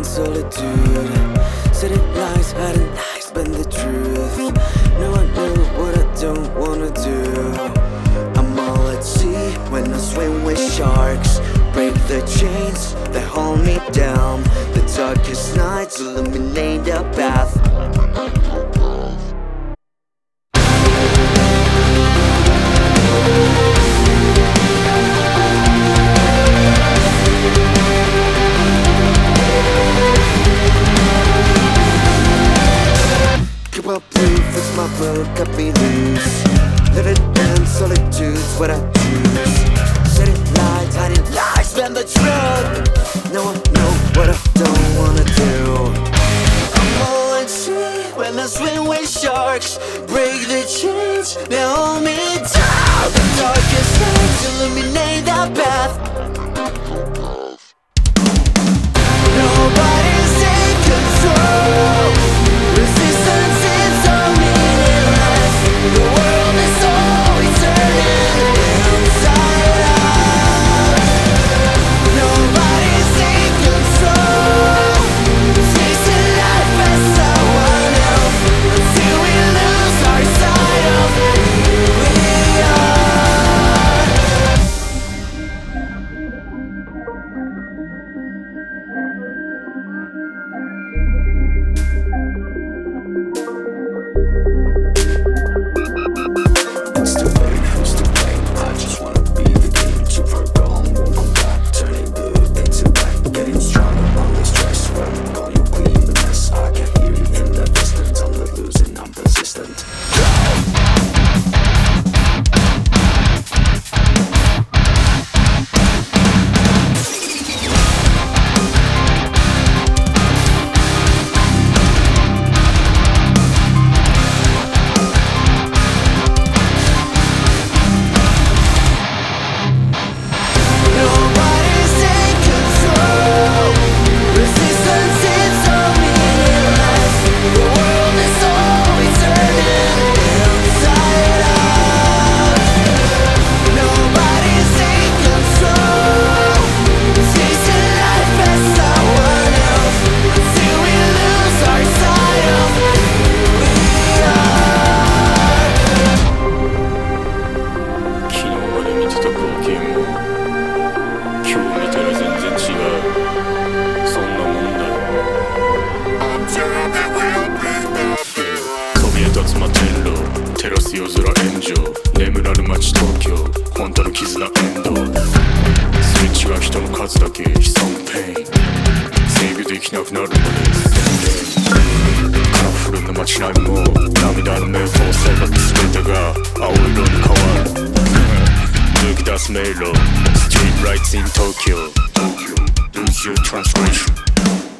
solitude. City lights hiding lies, been the truth. Now I know what I don't wanna do. I'm all at sea when I swim with sharks. Break the chains that hold me down. The darkest nights illuminate the path. It's my road, cut me loose. Living in solitude's what I choose. City lights, hiding lies, been the truth. Now I know what I don't wanna do. I'm all at sea when I swim with sharks. Break the chains, now hold me down. The darkest nights illuminate the path. Nobody's in control. Resistance is so meaningless. The world is always turning inside out. Nobody's in control. Chasing life as someone else until we lose our sight of who we are. It's too late, who's to blame? I just wanna be the game. Too far gone, won't come back. Turning good into black. Getting stronger on this stress. Where I'm going, you clean the mess. I can hear you in the distance. I'm not losing, I'm persistent. Nobody's in control. Resistance is so meaningless. The world is always turning inside out. Nobody's in control. Chasing life as someone else until we lose our sight of who we are. 昨日まで見てた光景も今日見たら全然違う。そんなもんだろ。そびえ立つ摩天楼照らす夜空炎上。眠らぬ街東京本当の絆エンド。すれ違う人の数だけ悲惨ペイン。制御できなくなるまで洗練。カラフルな街並みも涙の目を通せば全てが青色に変わる。抜き出す迷路 Street lights in Tokyo Lose your translation